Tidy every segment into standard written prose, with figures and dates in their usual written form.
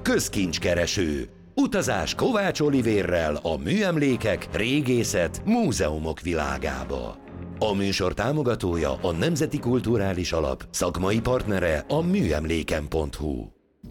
Közkincskereső. Utazás Kovács Olivérrel a műemlékek, régészet, múzeumok világába. A műsor támogatója a Nemzeti Kulturális Alap, szakmai partnere a műemléken.hu.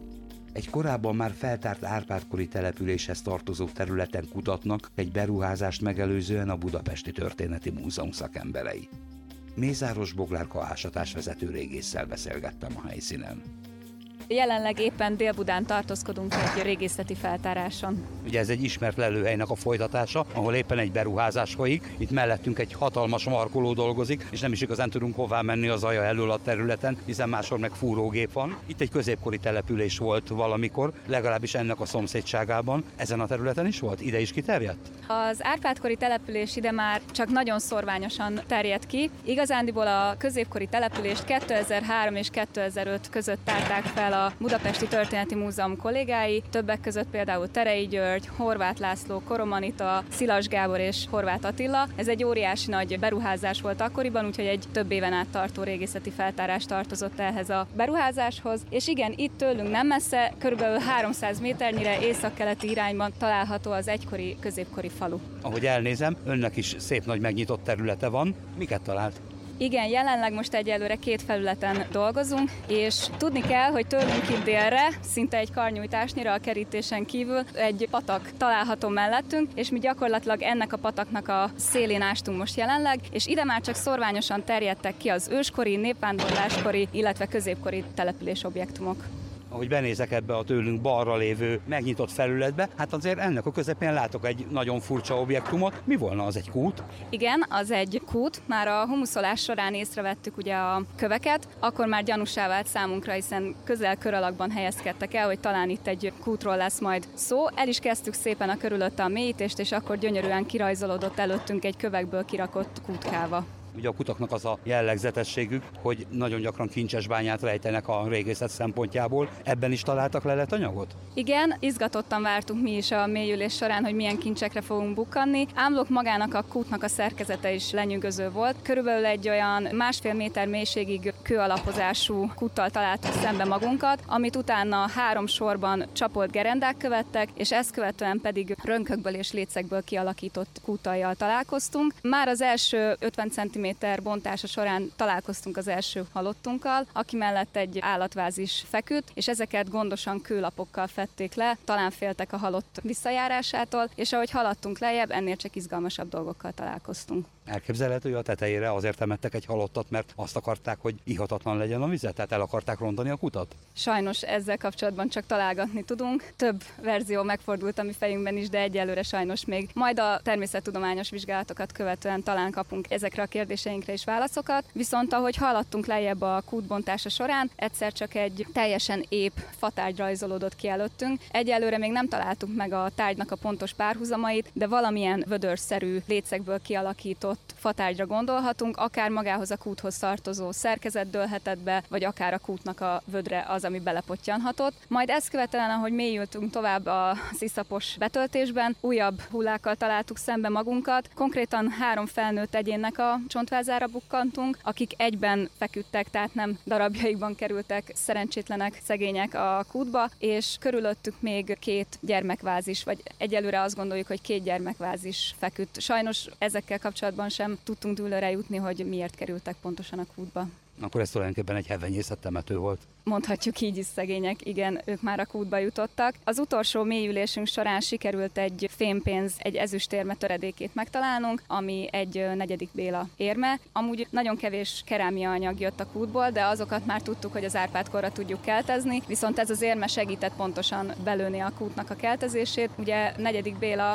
Egy korábban már feltárt Árpád-kori településhez tartozó területen kutatnak egy beruházást megelőzően a Budapesti Történeti Múzeum szakemberei. Mészáros Boglárka ásatásvezető régésszel beszélgettem a helyszínen. Jelenleg éppen Dél-Budán tartózkodunk egy régészeti feltáráson. Ugye ez egy ismert lelőhelynek a folytatása, ahol éppen egy beruházás folyik. Itt mellettünk egy hatalmas markoló dolgozik, és nem is igazán tudunk hová menni az aja elől a területen, hiszen máshol meg fúrógép van. Itt egy középkori település volt valamikor, legalábbis ennek a szomszédságában. Ezen a területen is volt? Ide is kiterjedt? Az Árpád-kori település ide már csak nagyon szorványosan terjedt ki. Igazándiból a középkori települést 2003 és 2005 között tárták fel a Budapesti Történeti Múzeum kollégái, többek között például Terei György, Horváth László, Koromanita, Szilas Gábor és Horváth Attila. Ez egy óriási nagy beruházás volt akkoriban, úgyhogy egy több éven át tartó régészeti feltárás tartozott ehhez a beruházáshoz. És igen, itt tőlünk nem messze, körülbelül 300 méternyire északkeleti irányban található az egykori, középkori falu. Ahogy elnézem, önnek is szép nagy megnyitott területe van. Miket talált? Igen, jelenleg most egyelőre 2 felületen dolgozunk, és tudni kell, hogy tőlünk itt délre, szinte egy karnyújtásnyira a kerítésen kívül egy patak található mellettünk, és mi gyakorlatilag ennek a pataknak a szélén ástunk most jelenleg, és ide már csak szorványosan terjedtek ki az őskori, népvándorláskori, illetve középkori településobjektumok. Ahogy benézek ebbe a tőlünk balra lévő megnyitott felületbe, hát azért ennek a közepén látok egy nagyon furcsa objektumot. Mi volna az, egy kút? Igen, az egy kút. Már a humuszolás során észrevettük ugye a köveket, akkor már gyanúsá vált számunkra, hiszen közel kör alakban helyezkedtek el, hogy talán itt egy kútról lesz majd szó. El is kezdtük szépen a körülötte a mélyítést, és akkor gyönyörűen kirajzolódott előttünk egy kövekből kirakott kútkáva. Ugye a kutaknak az a jellegzetességük, hogy nagyon gyakran kincses bányát rejtenek a régészet szempontjából. Ebben is találtak leletanyagot? Igen, izgatottan vártunk mi is a mélyülés során, hogy milyen kincsekre fogunk bukkanni. Ámlok magának a kútnak a szerkezete is lenyűgöző volt. Körülbelül egy olyan 1,5 méter mélységig kőalapozású kúttal találtuk szembe magunkat, amit utána 3 sorban csapolt gerendák követtek, és ezt követően pedig rönkökből és lécekből kialakított kúttallyal találkoztunk. Már az első 50 cm bontása során találkoztunk az első halottunkkal, aki mellett egy állatváz is feküdt, és ezeket gondosan kőlapokkal fedték le, talán féltek a halott visszajárásától, és ahogy haladtunk lejjebb, ennél csak izgalmasabb dolgokkal találkoztunk. Elképzelhető, hogy a tetejére azért temettek egy halottat, mert azt akarták, hogy ihatatlan legyen a vizet, tehát el akarták rontani a kutat? Sajnos ezzel kapcsolatban csak találgatni tudunk. Több verzió megfordult a mi fejünkben is, de egyelőre sajnos még. Majd a természettudományos vizsgálatokat követően talán kapunk ezekre a kérdéseinkre is válaszokat. Viszont ahogy haladtunk lejjebb a kútbontása során, egyszer csak egy teljesen ép fatárgy rajzolódott ki előttünk. Egyelőre még nem találtuk meg a tárgynak a pontos párhuzamait, de valamilyen vödörszerű lécekből kialakított fatárgyra gondolhatunk, akár magához a kúthoz tartozó szerkezet dőlhetett be, vagy akár a kútnak a vödre az, ami belepottyanhatott. Majd ezt követően, ahogy mélyültünk tovább a iszapos betöltésben, újabb hullákkal találtuk szembe magunkat. Konkrétan 3 felnőtt egyénnek a csontvázára bukkantunk, akik egyben feküdtek, tehát nem darabjaikban kerültek szerencsétlenek, szegények a kútba, és körülöttük még 2 gyermekváz is, vagy egyelőre azt gondoljuk, hogy 2 gyermekváz is feküdt. Sajnos ezekkel kapcsolatban sem tudtunk dűlőre jutni, hogy miért kerültek pontosan a kútba. Akkor ez tulajdonképpen egy hevenyészet temető volt. Mondhatjuk így is, szegények, igen, ők már a kútba jutottak. Az utolsó mélyülésünk során sikerült egy fémpénz, egy ezüstérme töredékét megtalálnunk, ami egy 4. Béla érme. Amúgy nagyon kevés kerámia anyag jött a kútból, de azokat már tudtuk, hogy az Árpád-korra tudjuk keltezni, viszont ez az érme segített pontosan belőni a kútnak a keltezését. Ugye 4. Béla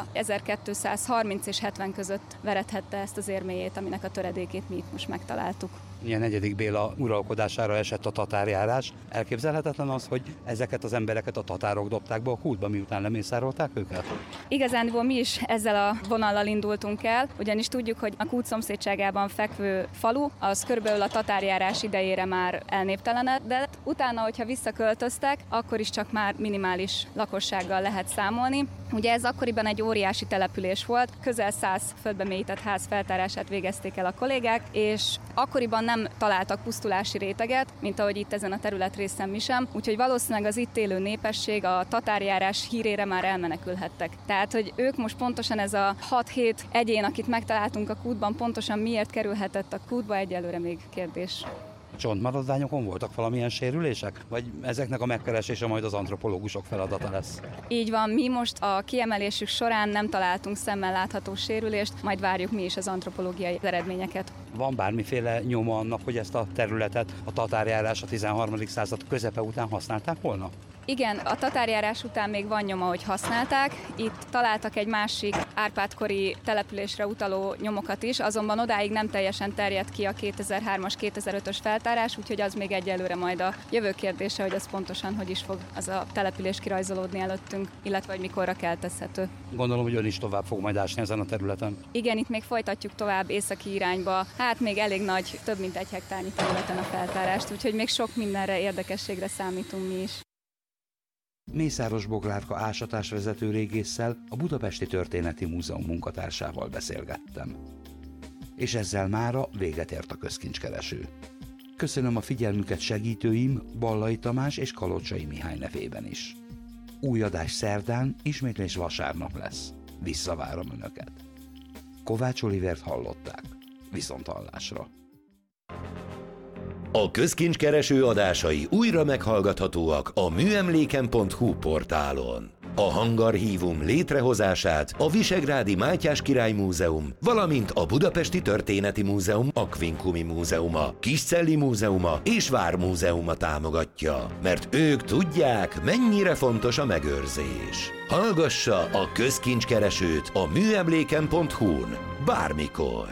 1230 és 70 között verethette ezt az érméjét, aminek a töredékét mi itt most megtaláltuk. Ilyen 4. Béla uralkodására esett a tatárjárás. Elképzelhetetlen az, hogy ezeket az embereket a tatárok dobták be a kútba, miután lemészárolták őket? Igazándiból mi is ezzel a vonallal indultunk el, ugyanis tudjuk, hogy a kút szomszédságában fekvő falu, az körülbelül a tatárjárás idejére már elnéptelenedett. Utána, hogyha visszaköltöztek, akkor is csak már minimális lakossággal lehet számolni. Ugye ez akkoriban egy óriási település volt, közel 100 földbe mélyített ház feltárását végezték el a kollégák, és akkoriban nem találtak pusztulási réteget, mint ahogy itt ezen a területen életrészen mi sem, úgyhogy valószínűleg az itt élő népesség a tatárjárás hírére már elmenekülhettek. Tehát, hogy ők most pontosan ez a 6-7 egyén, akit megtaláltunk a kútban, pontosan miért kerülhetett a kútba, egyelőre még kérdés. Csontmaradványokon voltak valamilyen sérülések? Vagy ezeknek a megkeresése majd az antropológusok feladata lesz? Így van, mi most a kiemelésük során nem találtunk szemmel látható sérülést, majd várjuk mi is az antropológiai eredményeket. Van bármiféle nyoma annak, hogy ezt a területet a tatárjárás a 13. század közepe után használták volna? Igen, a tatárjárás után még van nyoma, hogy használták. Itt találtak egy másik Árpád-kori településre utaló nyomokat is, azonban odáig nem teljesen terjedt ki a 2003-as, 2005-ös feltárás, úgyhogy az még egyelőre majd a jövő kérdése, hogy ez pontosan hogy is fog az a település kirajzolódni előttünk, illetve hogy mikorra keltezhető. Gondolom, hogy ön is tovább fog majd ásni ezen a területen. Igen, itt még folytatjuk tovább északi irányba, hát még elég nagy, több mint 1 hektárnyi területen a feltárást, úgyhogy még sok mindenre, érdekességre számítunk mi is. Mészáros Boglárka ásatásvezető régésszel, a Budapesti Történeti Múzeum munkatársával beszélgettem. És ezzel mára véget ért a közkincskereső. Köszönöm a figyelmüket segítőim, Ballai Tamás és Kalocsai Mihály nevében is. Új adás szerdán, ismétlés vasárnap lesz. Visszavárom Önöket. Kovács Olivért hallották. Viszonthallásra. A közkincskereső adásai újra meghallgathatóak a műemléken.hu portálon. A hangarchívum létrehozását a Visegrádi Mátyás Király Múzeum, valamint a Budapesti Történeti Múzeum Aquincumi Múzeuma, Kiscelli Múzeuma és Vármúzeuma támogatja, mert ők tudják, mennyire fontos a megőrzés. Hallgassa a közkincskeresőt a műemléken.hu-n bármikor.